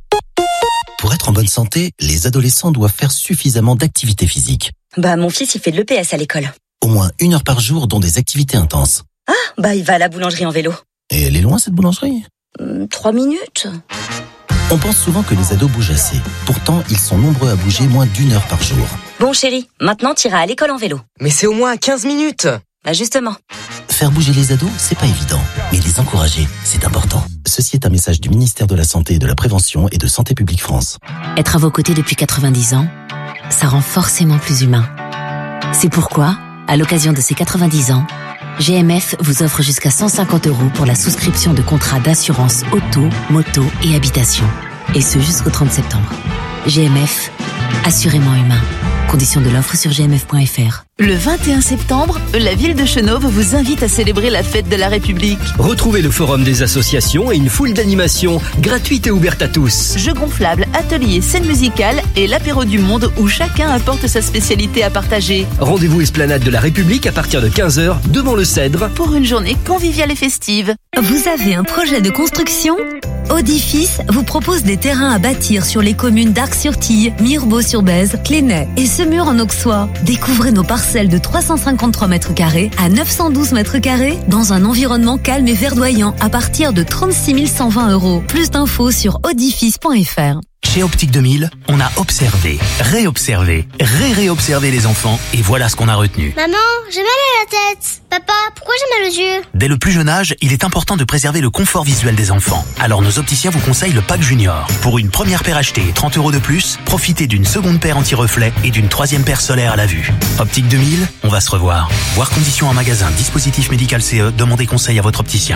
Pour être en bonne santé, les adolescents doivent faire suffisamment d'activité physique. Mon fils il fait de l'EPS à l'école. Au moins 1 heure par jour dont des activités intenses. Il va à la boulangerie en vélo. Et elle est loin cette boulangerie ? 3 minutes. On pense souvent que les ados bougent assez. Pourtant, ils sont nombreux à bouger moins d'1 heure par jour. Bon chéri, maintenant t'iras à l'école en vélo. Mais c'est au moins 15 minutes. Justement. Faire bouger les ados, c'est pas évident. Mais les encourager, c'est important. Ceci est un message du ministère de la Santé et de la Prévention et de Santé publique France. Être à vos côtés depuis 90 ans, ça rend forcément plus humain. C'est pourquoi, à l'occasion de ces 90 ans, GMF vous offre jusqu'à 150 € pour la souscription de contrats d'assurance auto, moto et habitation. Et ce jusqu'au 30 septembre. GMF, assurément humain. Conditions de l'offre sur gmf.fr. Le 21 septembre, la ville de Chenôve vous invite à célébrer la fête de la République. Retrouvez le forum des associations et une foule d'animations gratuites et ouvertes à tous. Jeux gonflables, ateliers, scènes musicales et l'apéro du monde où chacun apporte sa spécialité à partager. Rendez-vous esplanade de la République à partir de 15h devant le Cèdre. Pour une journée conviviale et festive. Vous avez un projet de construction ? Audifice vous propose des terrains à bâtir sur les communes d'Arc-sur-Tille, Mirebeau-sur-Bèze, Clénay et Semur en Auxois. Découvrez nos parcelles de 353 mètres carrés à 912 mètres carrés dans un environnement calme et verdoyant à partir de 36 120 €. Plus d'infos sur audifice.fr. Chez Optique 2000, on a observé, réobservé, réobservé les enfants et voilà ce qu'on a retenu. Maman, j'ai mal à la tête. Papa, pourquoi j'ai mal aux yeux? Dès le plus jeune âge, il est important de préserver le confort visuel des enfants. Alors nos opticiens vous conseillent le pack junior. Pour une première paire achetée et 30 € de plus, profitez d'une seconde paire anti-reflet et d'une troisième paire solaire à la vue. Optique 2000, on va se revoir. Voir conditions en magasin, dispositif médical CE, demandez conseil à votre opticien.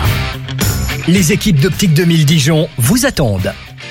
Les équipes d'Optique 2000 Dijon vous attendent.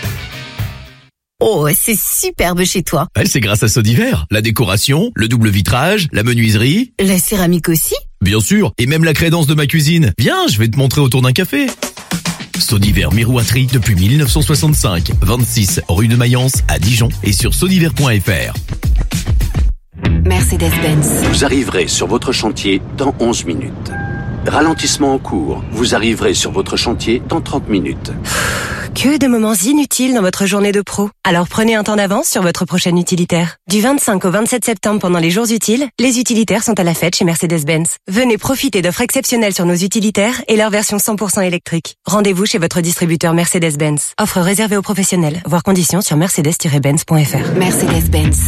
Oh, c'est superbe chez toi. C'est grâce à Sodiver. La décoration, le double vitrage, la menuiserie. La céramique aussi? Bien sûr, et même la crédence de ma cuisine. Viens, je vais te montrer autour d'un café. Sodiver Miroiterie depuis 1965, 26 rue de Mayence à Dijon et sur sodiver.fr. Mercedes-Benz. Vous arriverez sur votre chantier dans 11 minutes. Ralentissement en cours. Vous arriverez sur votre chantier dans 30 minutes. Que de moments inutiles dans votre journée de pro. Alors prenez un temps d'avance sur votre prochaine utilitaire. Du 25 au 27 septembre pendant les jours utiles, les utilitaires sont à la fête chez Mercedes-Benz. Venez profiter d'offres exceptionnelles sur nos utilitaires et leur version 100% électrique. Rendez-vous chez votre distributeur Mercedes-Benz. Offre réservée aux professionnels. Voir conditions sur mercedes-benz.fr. Mercedes-Benz.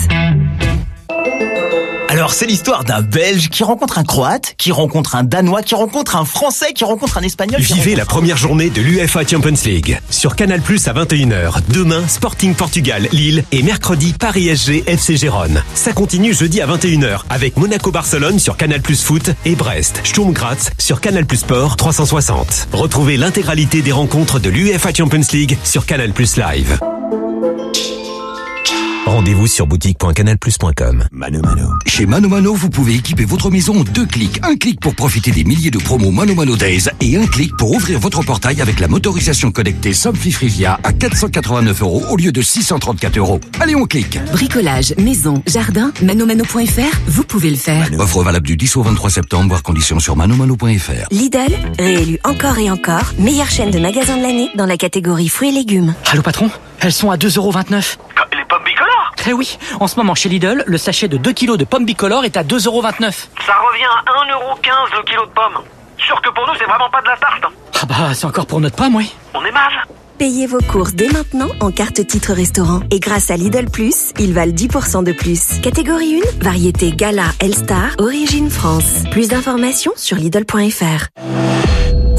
Alors, c'est l'histoire d'un Belge qui rencontre un Croate, qui rencontre un Danois, qui rencontre un Français, qui rencontre un Espagnol. Vivez la première journée de l'UEFA Champions League. Sur Canal Plus à 21h. Demain, Sporting Portugal, Lille. Et mercredi, Paris SG, FC Gérone. Ça continue jeudi à 21h avec Monaco-Barcelone sur Canal Plus Foot et Brest, Sturm Graz sur Canal Plus Sport 360. Retrouvez l'intégralité des rencontres de l'UEFA Champions League sur Canal Plus Live. Rendez-vous sur boutique.canalplus.com. Mano Mano. Chez Mano Mano, vous pouvez équiper votre maison en 2 clics. Un clic pour profiter des milliers de promos Mano Mano Days et un clic pour ouvrir votre portail avec la motorisation connectée Somfy-Frivia à 489 € au lieu de 634 €. Allez, on clique. Bricolage, maison, jardin, manomano.fr, vous pouvez le faire. Offre valable du 10 au 23 septembre, voir conditions sur manomano.fr. Lidl, réélu encore et encore, meilleure chaîne de magasins de l'année dans la catégorie fruits et légumes. Allô patron, elles sont à 2,29 €. Les pommes bicolores? Eh oui, en ce moment chez Lidl, le sachet de 2 kilos de pommes bicolores est à 2,29 €. Ça revient à 1,15 € le kilo de pommes. Sûr que pour nous, c'est vraiment pas de la tarte. Ah bah, c'est encore pour notre pomme, oui. On est mal. Payez vos courses dès maintenant en carte titre restaurant. Et grâce à Lidl Plus, ils valent 10% de plus. Catégorie 1, variété Gala Elstar, origine France. Plus d'informations sur Lidl.fr.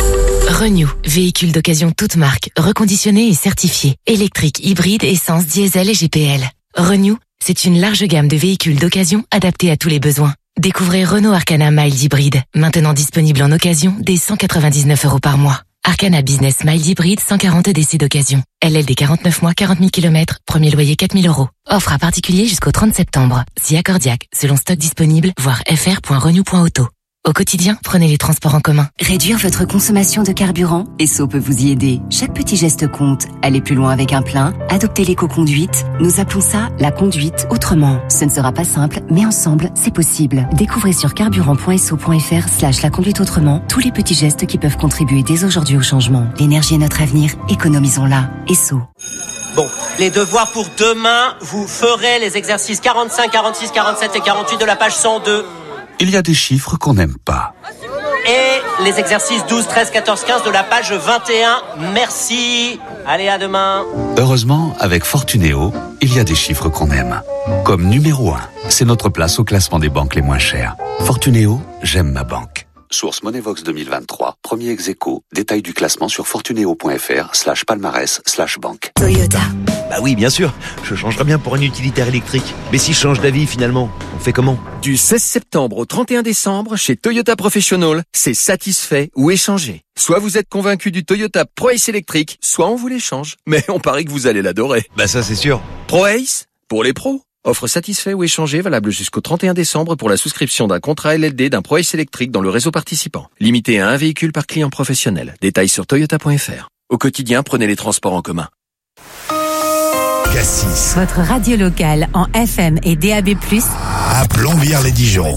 Renew, véhicule d'occasion toute marque, reconditionné et certifié. Électrique, hybride, essence, diesel et GPL. Renew, c'est une large gamme de véhicules d'occasion adaptés à tous les besoins. Découvrez Renault Arcana Mild Hybride, maintenant disponible en occasion dès 199 € par mois. Arcana Business Mild Hybride 140 DC d'occasion. LLD 49 mois, 40 000 km, premier loyer 4 000 €. Offre à particulier jusqu'au 30 septembre. Si accordiaque, selon stock disponible, voir fr.renew.auto. Au quotidien, prenez les transports en commun. Réduire votre consommation de carburant, Esso peut vous y aider. Chaque petit geste compte. Aller plus loin avec un plein, adopter l'éco-conduite. Nous appelons ça la conduite autrement. Ce ne sera pas simple, mais ensemble, c'est possible. Découvrez sur carburant.esso.fr/la conduite autrement tous les petits gestes qui peuvent contribuer dès aujourd'hui au changement. L'énergie est notre avenir, économisons-la. Esso. Bon, les devoirs pour demain, vous ferez les exercices 45, 46, 47 et 48 de la page 102. Il y a des chiffres qu'on n'aime pas. Et les exercices 12, 13, 14, 15 de la page 21. Merci. Allez, à demain. Heureusement, avec Fortunéo, il y a des chiffres qu'on aime. Comme numéro 1, c'est notre place au classement des banques les moins chères. Fortunéo, j'aime ma banque. Source Moneyvox 2023, premier ex-aequo. Détail du classement sur fortunéo.fr/palmarès/banque. Toyota. Bah oui, bien sûr. Je changerais bien pour un utilitaire électrique. Mais si je change d'avis, finalement, on fait comment? Du 16 septembre au 31 décembre, chez Toyota Professional, c'est satisfait ou échangé. Soit vous êtes convaincu du Toyota Pro-Ace électrique, soit on vous l'échange. Mais on parie que vous allez l'adorer. Bah ça, c'est sûr. Pro-Ace, pour les pros. Offre satisfait ou échangé valable jusqu'au 31 décembre pour la souscription d'un contrat LLD d'un Pro-Ace électrique dans le réseau participant. Limité à un véhicule par client professionnel. Détails sur toyota.fr. Au quotidien, prenez les transports en commun. Cassis. Votre radio locale en FM et DAB+, à Plombières-les-Dijon.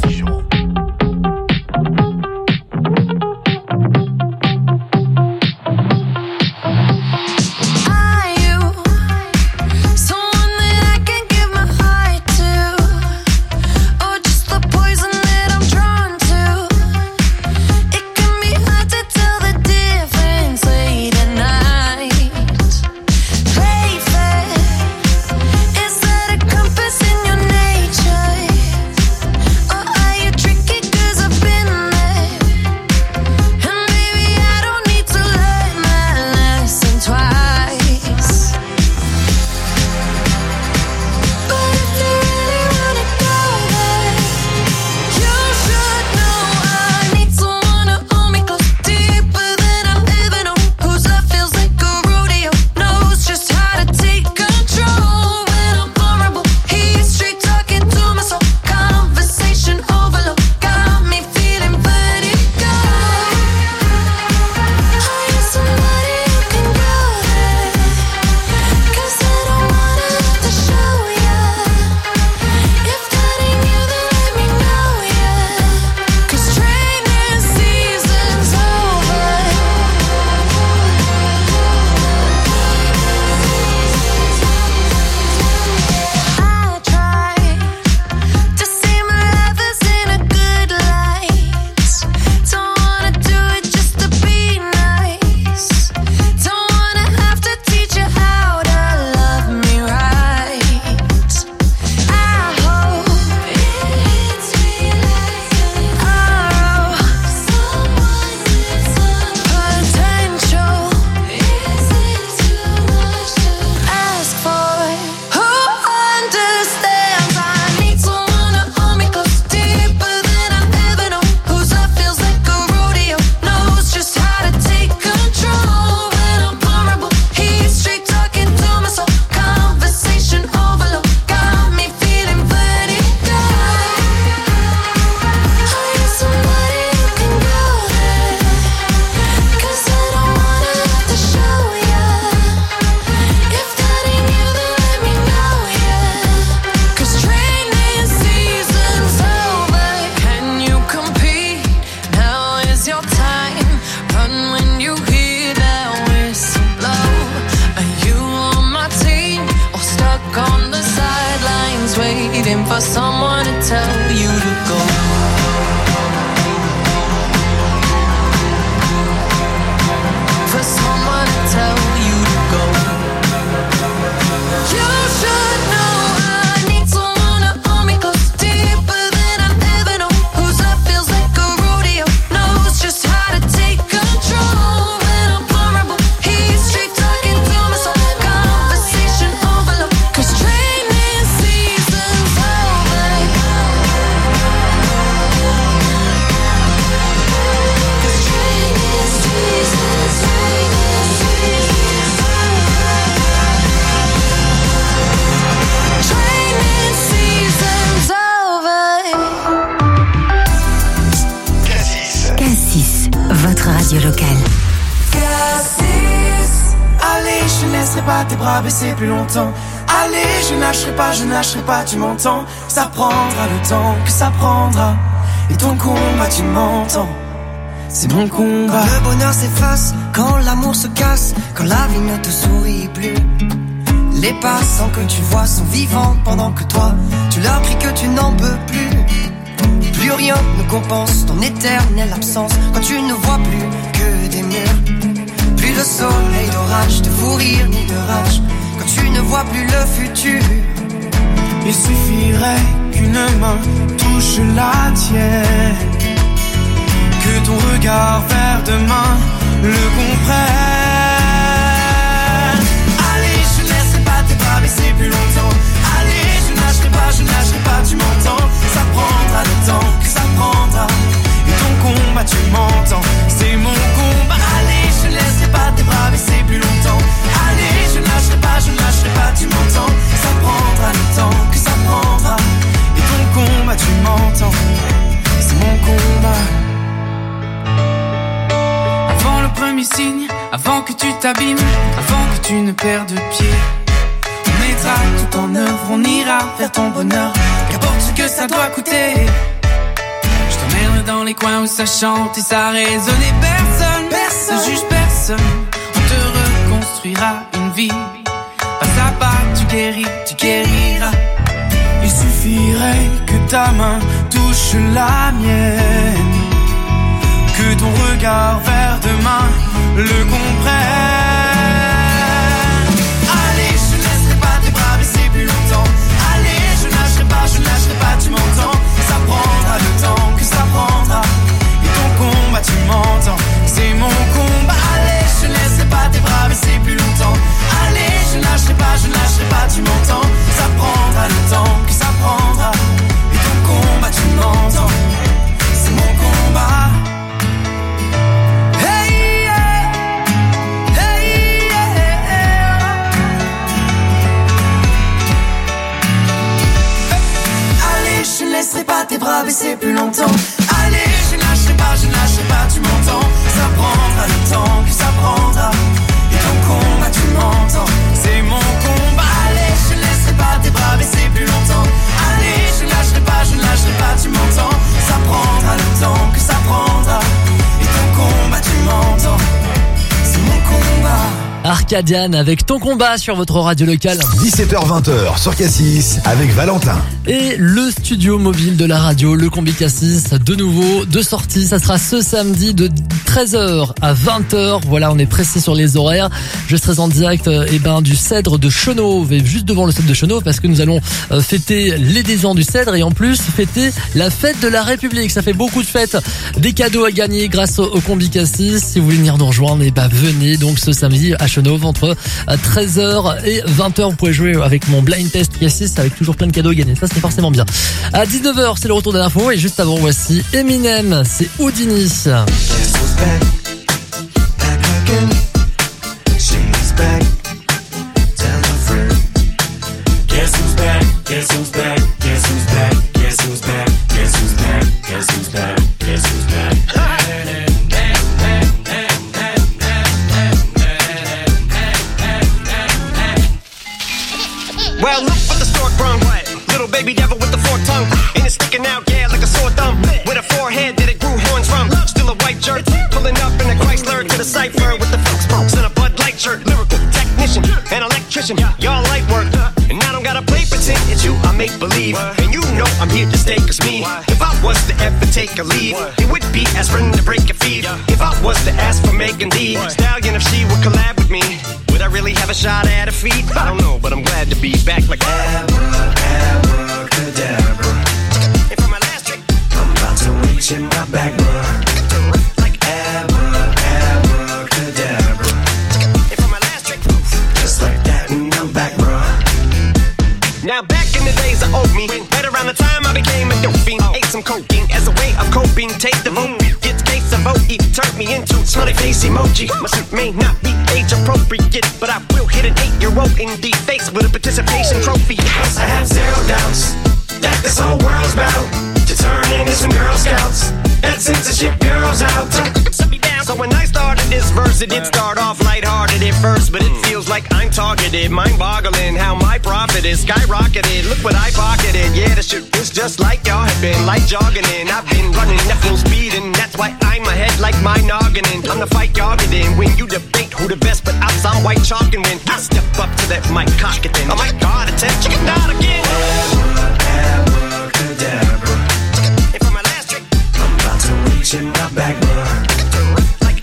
for someone to tell you to go. For someone to tell you to go. You should know I need someone to hold me close, deeper than I've ever known. Whose love feels like a rodeo, knows just how to take control. pas tes bras baissés plus longtemps. Allez, je lâcherai pas, tu m'entends. Ça prendra le temps que ça prendra. Et ton combat, tu m'entends. C'est mon combat. Quand le bonheur s'efface, quand l'amour se casse, quand la vie ne te sourit plus. Les passants que tu vois sont vivants pendant que toi, tu leur cries que tu n'en peux plus. Plus rien ne compense ton éternelle absence quand tu ne vois plus que des murs. Plus de soleil, d'orage, de fou rire ni de rage quand tu ne vois plus le futur. Il suffirait qu'une main touche la tienne, que ton regard vers demain le comprenne. Allez, je laisserai pas tes bras baisser plus longtemps. Allez, je lâcherai pas, tu m'entends. Ça prendra le temps que ça prendra. Et ton combat, tu m'entends. C'est mon combat. Allez, je laisserai pas tes bras baisser plus longtemps. Allez, je lâcherai pas, tu m'entends. Ça prendra le temps que ça prendra. Et ton combat, tu m'entends. C'est mon combat. Avant le premier signe, avant que tu t'abîmes, avant que tu ne perdes pied, on mettra tout en œuvre, on ira vers ton bonheur, qu'importe ce que ça doit coûter. Je t'emmènerai dans les coins où ça chante et ça résonne et personne ne juge personne. On te reconstruira une vie, pas à pas tu guériras. Il suffirait que ta main touche la mienne, que ton regard vers demain le comprenne. Allez, je laisserai pas tes bras baisser plus longtemps. Allez, je lâcherai pas, tu m'entends. Ça prendra le temps que ça prendra. Et ton combat, tu m'entends. C'est mon combat. Allez, je laisserai pas tes bras baisser plus longtemps. Allez, je lâcherai pas, tu m'entends. Ça prendra le temps que ça prendra. Et ton combat, tu m'entends. C'est mon combat. Je laisserai pas tes bras baisser plus longtemps. Allez, je lâcherai pas, tu m'entends. Ça prendra le temps que ça prendra. Et ton combat, tu m'entends. C'est mon combat. Allez, je laisserai pas tes bras baisser plus longtemps. Allez, je lâcherai pas, tu m'entends. Ça prendra le temps que ça prendra. Et ton combat, tu m'entends. C'est mon combat. Arcadian avec Ton combat sur votre radio locale. 17h-20h sur Cassis avec Valentin. Et le studio mobile de la radio, le Combi Cassis, de nouveau, de sortie. Ça sera ce samedi de 13h à 20h. Voilà, on est précis sur les horaires. Je serai en direct du Cèdre de Chenauve, et juste devant le Cèdre de Chenauve, parce que nous allons fêter les 10 ans du Cèdre et en plus fêter la fête de la République. Ça fait beaucoup de fêtes, des cadeaux à gagner grâce au Combi Cassis. Si vous voulez venir nous rejoindre, venez donc ce samedi à Chenauve entre 13h et 20h. Vous pouvez jouer avec mon blind test Cassis avec toujours plein de cadeaux à gagner. Ça, c'est forcément bien. À 19h, c'est le retour de l'info et juste avant, voici Eminem, c'est Houdini. Well, look what the stork brung. Little baby devil with the forked tongue. And it's sticking out, yeah, like a sore thumb. With a forehead that it grew horns from. Still a white jerk. Pulling up in a Chrysler to the cipher with the funk smokes and a Bud Light shirt. Lyrical technician, an electrician. Y'all light work. And I don't gotta play pretend. It's you, I make believe. And you know I'm here to stay, cause me. If I was to ever take a leave, it would be aspirin to break your feet. If I was to ask for Megan Thee Stallion, if she would collab with me, would I really have a shot at her feet? I don't know, but I'm glad to be back like abracadabra. And for my last trick, I'm about to reach in my back, bruh. Like abracadabra. And for my last trick, just like that, and I'm back, bruh. Now back in the days of old me, right around the time I became a dope fiend, ate some cocaine as a way of coping. Take the vote, gets case of OE, turned me into smiley face emoji. My suit may not be age appropriate, but I will hit an 8-year-old in the face with a participation trophy. Cause I have zero doubts that this whole world's bound to turn into some Girl Scouts. That censorship bureau's out. So when I started this verse, it did start off lighthearted at first, but it feels like I'm targeted. Mind-boggling how my profit is skyrocketed. Look what I pocketed. Yeah, the shit is just like y'all have been. Like jogging in. I've been running at full speed, and that's why I'm ahead like my noggin. I'm the fight y'all get in. When you debate who the best, but I'm white chalk, and when I step up to that mic, cock it then. Oh my God, it's that chicken out again. Abracadabra. And for my last trick, I'm about to reach in my back, bro. like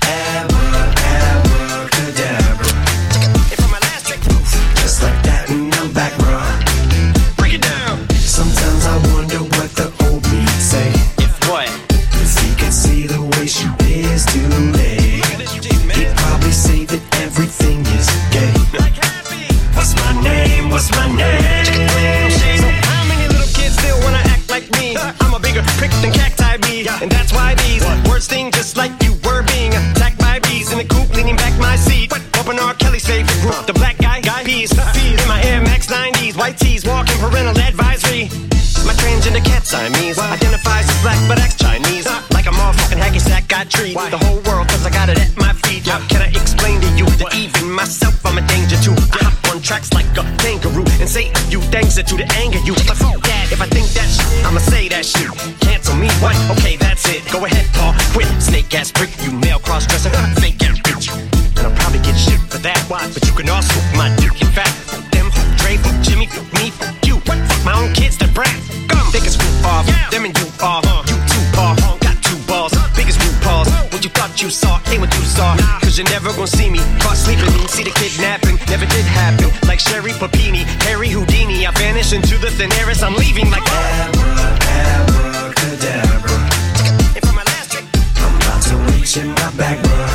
Abracadabra. And for my last trick, Just like that, and I'm back, bro. break it down. Sometimes I wonder what the old me say. If what? If he could see the way she is today, he'd probably say that everything is gay. What's my name? What's my name? So how many little kids still wanna act like me? I'm a bigger prick than cacti bee, and that's why these words sting just like you were being attacked by bees in the coop, leaning back my seat. Open R. Kelly's favorite group, the black guy peas. In my Air Max 90s, white tees, walking parental advisory. My transgender cat Siamese identifies as black but acts Chinese. Like a motherfucking hacky sack, I treat the whole world cause I got it at my feet. Can I explain to you that even myself I'm a danger to? I hop on tracks like a kangaroo and say a few things that to the anger you. But fuck that, if I think that shit, I'ma say that shit. Cancel me, what? Okay, that's it. Go ahead, Paul, quit. Snake ass prick, you male cross-dresser, fake ass bitch. And I'll probably get shit for that, but you can also my dick in fat. Them, Dre, Jimmy, me, you. Fuck my own kids, the brat. They can screw off, them and you off. You too, Paul, got two balls, big as RuPaul's. What you thought you saw, ain't what you saw. Cause you're never gonna see me caught sleeping. See the kidnapping, never did happen. Like Sherry Papini, Harry Houdini. I vanish into the thin air as I'm leaving like Abracadabra. And for my last trick, I'm about to reach in my back, bro.